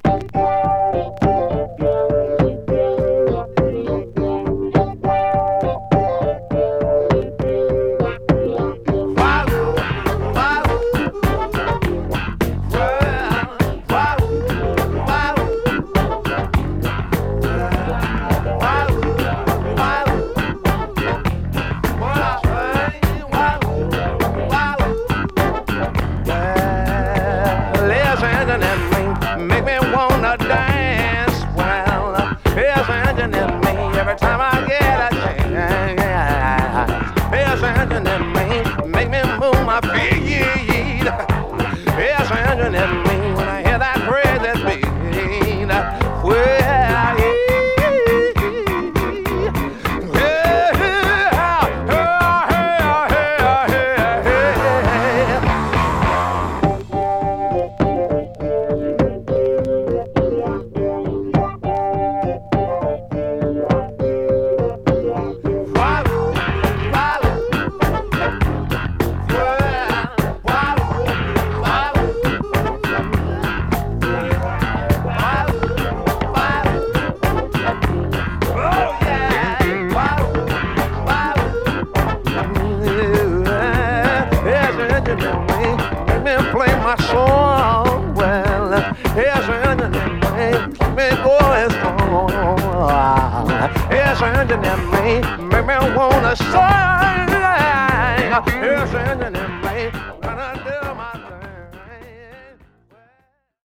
Make me wanna dance. Well, it's engine in me every time I get a chance. It's engine in me, make me move my feet. It's engine in me when I hear that crazy beat. Well, make me play my song well. It's engine in me, me going strong. It's engine in me, make me wanna sing. It's engine in me.